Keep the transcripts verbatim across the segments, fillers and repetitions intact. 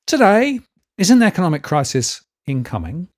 Today, is an economic crisis incoming?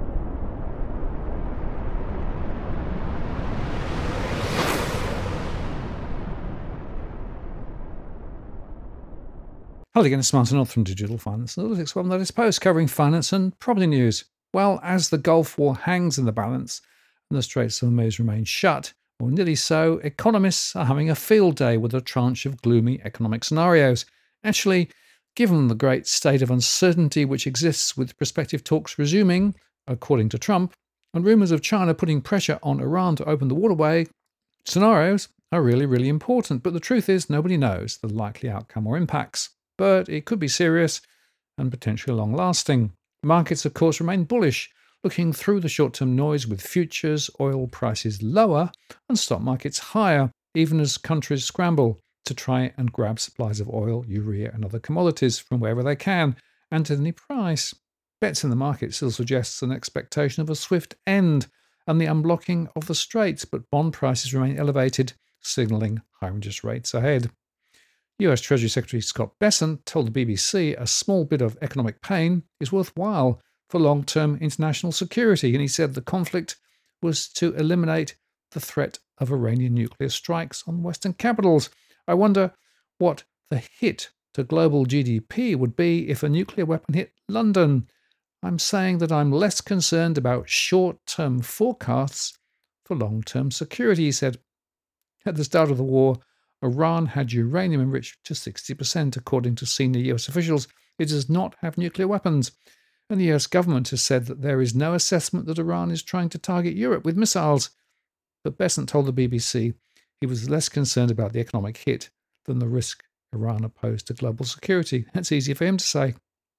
Hello again, it's Martin North from Digital Finance Analytics, one that is post covering finance and property news. Well, as the Gulf War hangs in the balance and the Straits of Hormuz remain shut, or nearly so, economists are having a field day with a tranche of gloomy economic scenarios. Actually, given the great state of uncertainty which exists with prospective talks resuming, according to Trump, and rumours of China putting pressure on Iran to open the waterway, scenarios are really, really important. But the truth is, nobody knows the likely outcome or impacts. But it could be serious and potentially long-lasting. Markets, of course, remain bullish, looking through the short-term noise with futures, oil prices lower and stock markets higher, even as countries scramble to try and grab supplies of oil, urea and other commodities from wherever they can and at any price. Bets in the market still suggests an expectation of a swift end and the unblocking of the straits, but bond prices remain elevated, signalling higher interest rates ahead. U S Treasury Secretary Scott Bessent told the B B C a small bit of economic pain is worthwhile for long-term international security, and he said the conflict was to eliminate the threat of Iranian nuclear strikes on Western capitals. I wonder what the hit to global G D P would be if a nuclear weapon hit London. I'm saying that I'm less concerned about short-term forecasts for long-term security, he said. At the start of the war, Iran had uranium enriched to sixty percent, according to senior U S officials. It does not have nuclear weapons. And the U S government has said that there is no assessment that Iran is trying to target Europe with missiles. But Bessent told the B B C he was less concerned about the economic hit than the risk Iran posed to global security. That's easy for him to say.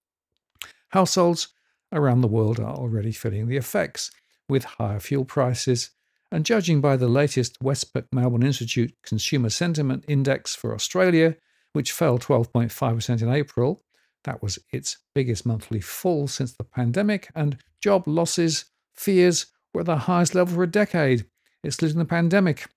Households around the world are already feeling the effects, with higher fuel prices. And judging by the latest Westpac Melbourne Institute Consumer Sentiment Index for Australia, which fell twelve point five percent in April, that was its biggest monthly fall since the pandemic, and job losses fears were at the highest level for a decade, excluding the pandemic.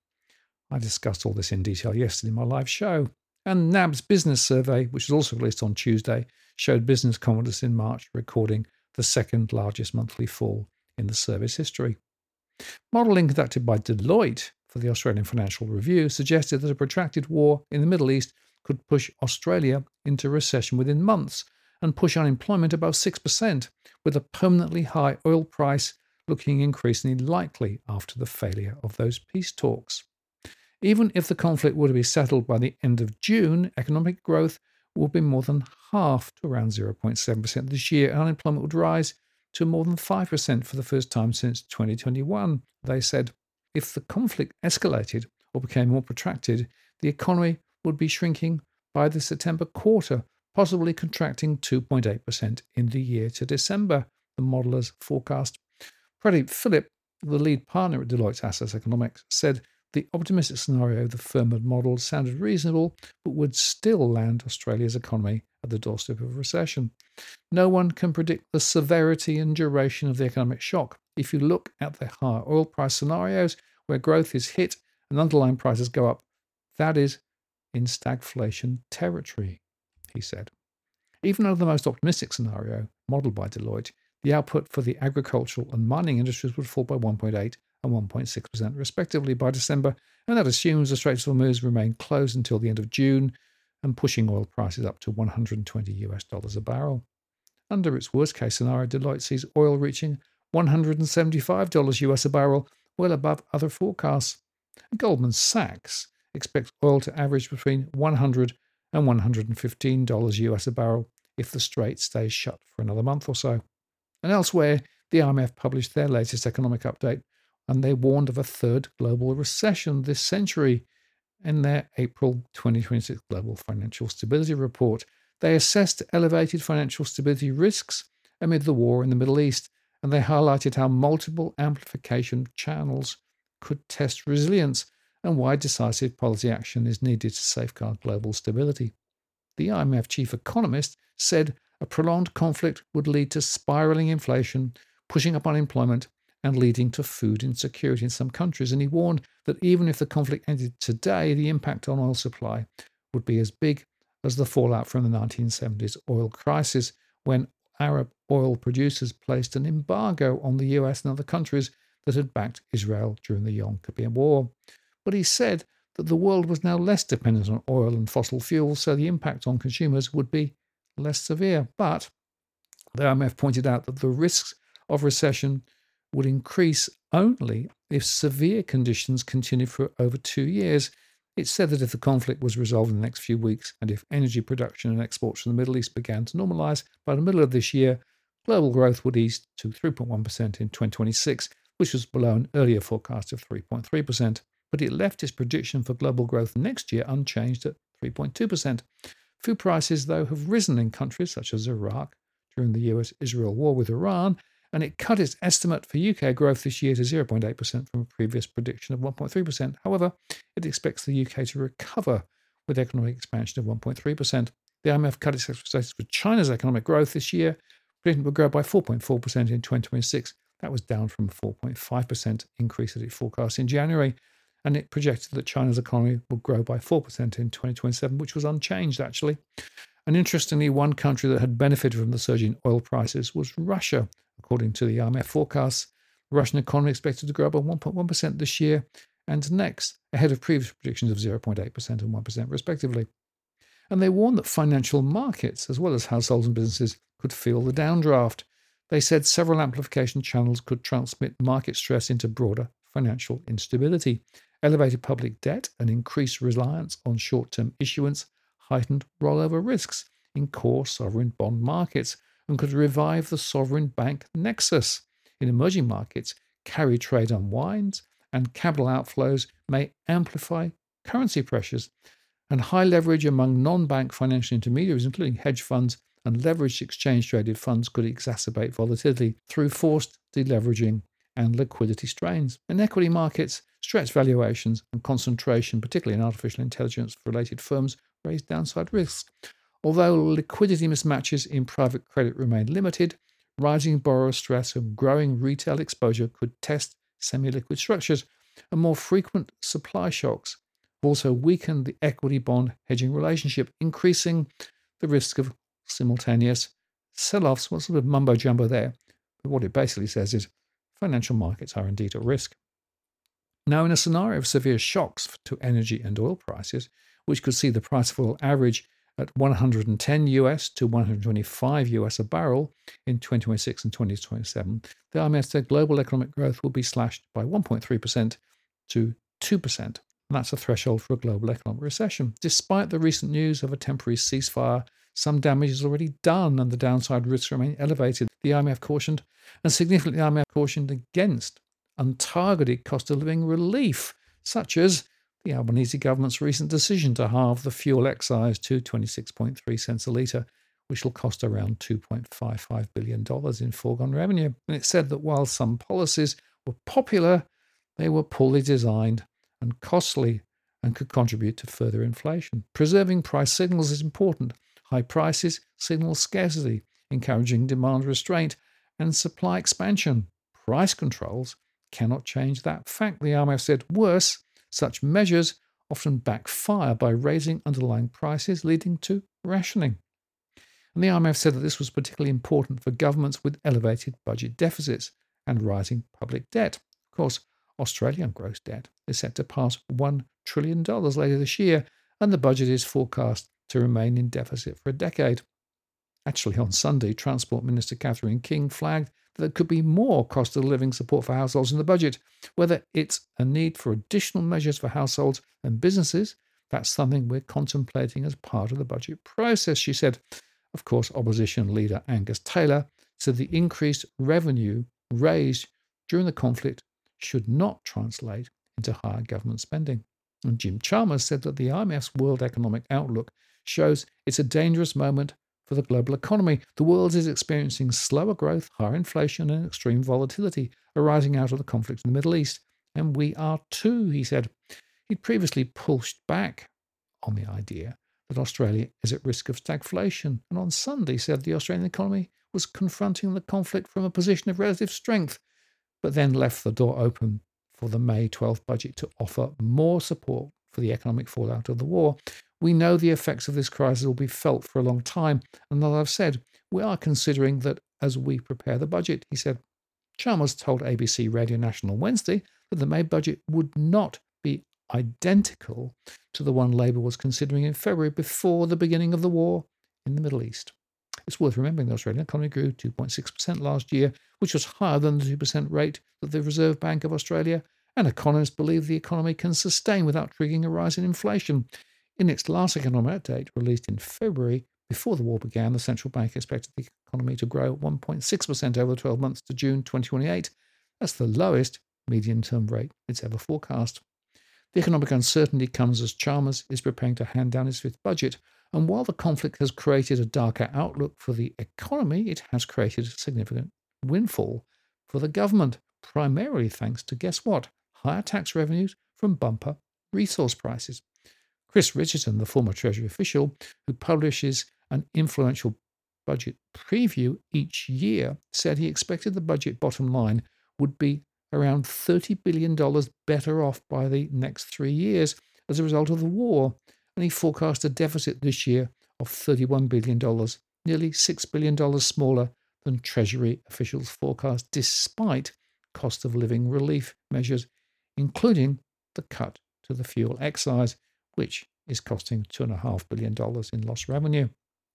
I discussed all this in detail yesterday in my live show. And N A B's business survey, which was also released on Tuesday, showed business confidence in March recording the second largest monthly fall in the survey's history. Modelling conducted by Deloitte for the Australian Financial Review suggested that a protracted war in the Middle East could push Australia into recession within months and push unemployment above six percent, with a permanently high oil price looking increasingly likely after the failure of those peace talks. Even if the conflict were to be settled by the end of June, economic growth will be more than half to around zero point seven percent this year, and unemployment would rise to more than five percent for the first time since twenty twenty-one. They said if the conflict escalated or became more protracted, the economy would be shrinking by the September quarter, possibly contracting two point eight percent in the year to December, the modelers forecast. Pradeep Philip, the lead partner at Deloitte's Asset Economics, said the optimistic scenario the firm had modelled sounded reasonable, but would still land Australia's economy at the doorstep of a recession. No one can predict the severity and duration of the economic shock. If you look at the higher oil price scenarios where growth is hit and underlying prices go up, that is in stagflation territory, he said. Even under the most optimistic scenario, modelled by Deloitte, the output for the agricultural and mining industries would fall by one point eight and one point six percent respectively by December, and that assumes the Straits of Hormuz remain closed until the end of June and pushing oil prices up to one hundred twenty US dollars a barrel. Under its worst-case scenario, Deloitte sees oil reaching one hundred seventy-five dollars U S a barrel, well above other forecasts. And Goldman Sachs expects oil to average between one hundred and one hundred fifteen dollars U S a barrel if the Strait stays shut for another month or so. And elsewhere, the I M F published their latest economic update, and they warned of a third global recession this century. In their April twenty twenty-six Global Financial Stability Report, they assessed elevated financial stability risks amid the war in the Middle East, and they highlighted how multiple amplification channels could test resilience and why decisive policy action is needed to safeguard global stability. The I M F chief economist said a prolonged conflict would lead to spiraling inflation, pushing up unemployment, and leading to food insecurity in some countries. And he warned that even if the conflict ended today, the impact on oil supply would be as big as the fallout from the nineteen seventies oil crisis, when Arab oil producers placed an embargo on the U S and other countries that had backed Israel during the Yom Kippur War. But he said that the world was now less dependent on oil and fossil fuels, so the impact on consumers would be less severe. But the I M F pointed out that the risks of recession would increase only if severe conditions continued for over two years. It said that if the conflict was resolved in the next few weeks and if energy production and exports from the Middle East began to normalize by the middle of this year, global growth would ease to three point one percent in twenty twenty-six, which was below an earlier forecast of three point three percent. But it left its prediction for global growth next year unchanged at three point two percent. Food prices, though, have risen in countries such as Iraq during the U S Israel war with Iran, and it cut its estimate for U K growth this year to zero point eight percent from a previous prediction of one point three percent. However, it expects the U K to recover with economic expansion of one point three percent. The I M F cut its expectations for China's economic growth this year. Britain will grow by four point four percent in twenty twenty-six. That was down from a four point five percent increase that it forecast in January. And it projected that China's economy will grow by four percent in twenty twenty-seven, which was unchanged, actually. And interestingly, one country that had benefited from the surge in oil prices was Russia. According to the I M F forecasts, the Russian economy expected to grow by one point one percent this year and next, ahead of previous predictions of zero point eight percent and one percent respectively. And they warned that financial markets, as well as households and businesses, could feel the downdraft. They said several amplification channels could transmit market stress into broader financial instability. Elevated public debt and increased reliance on short-term issuance heightened rollover risks in core sovereign bond markets and could revive the sovereign bank nexus. In emerging markets, carry trade unwinds and capital outflows may amplify currency pressures, and high leverage among non-bank financial intermediaries, including hedge funds and leveraged exchange-traded funds, could exacerbate volatility through forced deleveraging and liquidity strains. In equity markets, stretched valuations and concentration, particularly in artificial intelligence-related firms, raise downside risks. Although liquidity mismatches in private credit remain limited, rising borrower stress and growing retail exposure could test semi-liquid structures, and more frequent supply shocks have also weakened the equity-bond hedging relationship, increasing the risk of simultaneous sell-offs. What sort of mumbo-jumbo there? But what it basically says is financial markets are indeed at risk. Now, in a scenario of severe shocks to energy and oil prices, which could see the price of oil average at one hundred ten U S to one hundred twenty-five U S a barrel in twenty twenty-six and twenty twenty-seven, the I M F said global economic growth will be slashed by one point three percent to two percent. And that's a threshold for a global economic recession. Despite the recent news of a temporary ceasefire, some damage is already done and the downside risks remain elevated. The I M F cautioned, and significantly the I M F cautioned against untargeted cost of living relief, such as the Albanese government's recent decision to halve the fuel excise to twenty-six point three cents a litre, which will cost around two point five five billion dollars in foregone revenue. And it said that while some policies were popular, they were poorly designed and costly and could contribute to further inflation. Preserving price signals is important. High prices signal scarcity, encouraging demand restraint and supply expansion. Price controls cannot change that fact, the I M F said. Worse, such measures often backfire by raising underlying prices, leading to rationing. And the I M F said that this was particularly important for governments with elevated budget deficits and rising public debt. Of course, Australian gross debt is set to pass one trillion dollars later this year, and the budget is forecast to remain in deficit for a decade. Actually, on Sunday, Transport Minister Catherine King flagged that there could be more cost of living support for households in the budget. Whether it's a need for additional measures for households and businesses, that's something we're contemplating as part of the budget process, she said. Of course, opposition leader Angus Taylor said the increased revenue raised during the conflict should not translate into higher government spending. And Jim Chalmers said that the I M F's World Economic Outlook shows it's a dangerous moment for the global economy. The world is experiencing slower growth, higher inflation, and extreme volatility arising out of the conflict in the Middle East. And we are too, he said. He'd previously pushed back on the idea that Australia is at risk of stagflation, and on Sunday said the Australian economy was confronting the conflict from a position of relative strength, but then left the door open for the May twelfth budget to offer more support for the economic fallout of the war. We know the effects of this crisis will be felt for a long time, and as I've said, We are considering that as we prepare the budget, he said. Chalmers told A B C Radio National Wednesday that the May budget would not be identical to the one Labour was considering in February before the beginning of the war in the Middle East. It's worth remembering the Australian economy grew two point six percent last year, which was higher than the two percent rate that the Reserve Bank of Australia and economists believe the economy can sustain without triggering a rise in inflation. In its last economic update, released in February, before the war began, the central bank expected the economy to grow one point six percent over the twelve months to June twenty twenty-eight. That's the lowest medium-term rate it's ever forecast. The economic uncertainty comes as Chalmers is preparing to hand down his fifth budget. And while the conflict has created a darker outlook for the economy, it has created a significant windfall for the government, primarily thanks to, guess what, higher tax revenues from bumper resource prices. Chris Richardson, the former Treasury official who publishes an influential budget preview each year, said he expected the budget bottom line would be around thirty billion dollars better off by the next three years as a result of the war, and he forecast a deficit this year of thirty-one billion dollars, nearly six billion dollars smaller than Treasury officials forecast, despite cost of living relief measures, including the cut to the fuel excise, which is costing two point five billion dollars in lost revenue.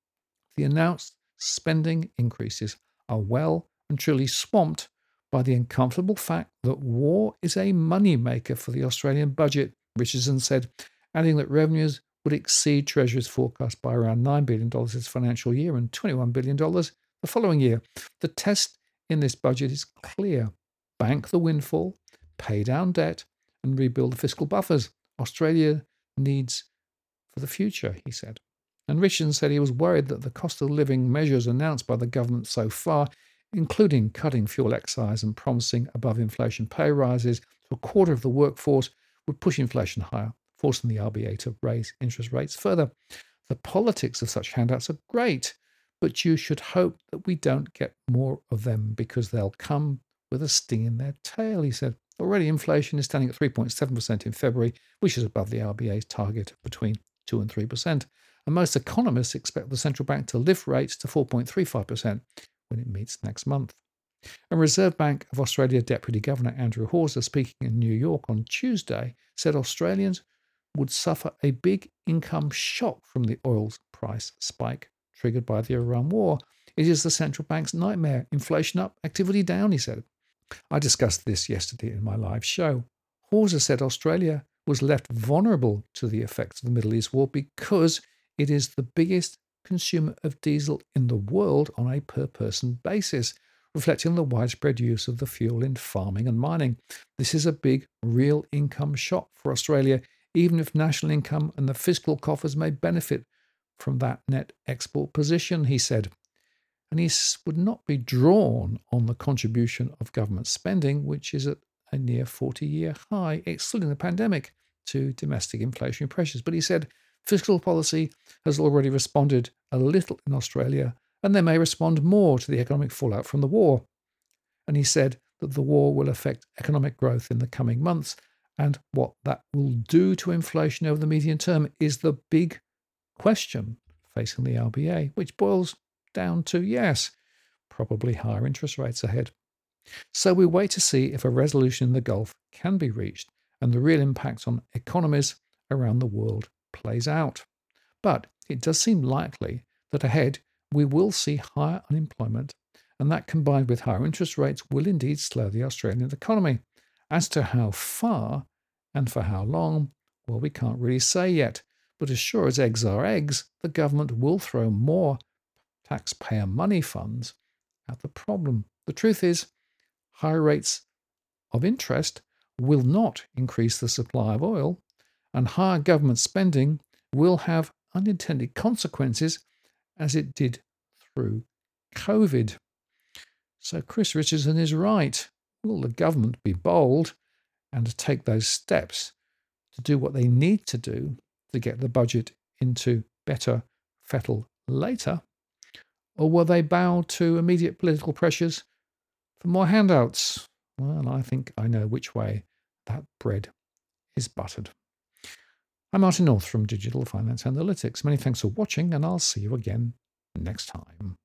The announced spending increases are well and truly swamped by the uncomfortable fact that war is a moneymaker for the Australian budget, Richardson said, adding that revenues would exceed Treasury's forecast by around nine billion dollars this financial year and twenty-one billion dollars the following year. The test in this budget is clear. Bank the windfall, pay down debt, and rebuild the fiscal buffers Australia needs for the future, he said. And Richardson said he was worried that the cost of living measures announced by the government so far, including cutting fuel excise and promising above-inflation pay rises to a quarter of the workforce, would push inflation higher, forcing the R B A to raise interest rates further. The politics of such handouts are great, but you should hope that we don't get more of them because they'll come with a sting in their tail, he said. Already inflation is standing at three point seven percent in February, which is above the R B A's target of between two and three percent. And most economists expect the central bank to lift rates to four point three five percent when it meets next month. And Reserve Bank of Australia Deputy Governor Andrew Hawser, speaking in New York on Tuesday, said Australians would suffer a big income shock from the oil price spike triggered by the Iran war. It is the central bank's nightmare. Inflation up, activity down, he said. I discussed this yesterday in my live show. Hawser said Australia was left vulnerable to the effects of the Middle East war because it is the biggest consumer of diesel in the world on a per-person basis, reflecting the widespread use of the fuel in farming and mining. This is a big real income shock for Australia, even if national income and the fiscal coffers may benefit from that net export position, he said. And he would not be drawn on the contribution of government spending, which is at a near forty-year high, excluding the pandemic, to domestic inflationary pressures. But he said fiscal policy has already responded a little in Australia, and they may respond more to the economic fallout from the war. And he said that the war will affect economic growth in the coming months, and what that will do to inflation over the medium term is the big question facing the R B A, which boils down to, yes, probably higher interest rates ahead. So we wait to see if a resolution in the Gulf can be reached and the real impact on economies around the world plays out. But it does seem likely that ahead we will see higher unemployment, and that combined with higher interest rates will indeed slow the Australian economy. As to how far and for how long, well, we can't really say yet. But as sure as eggs are eggs, the government will throw more taxpayer money funds at the problem. The truth is, higher rates of interest will not increase the supply of oil, and higher government spending will have unintended consequences, as it did through COVID. So Chris Richardson is right. Will the government be bold and take those steps to do what they need to do to get the budget into better fettle later? Or will they bow to immediate political pressures for more handouts? Well, I think I know which way that bread is buttered. I'm Martin North from Digital Finance Analytics. Many thanks for watching, and I'll see you again next time.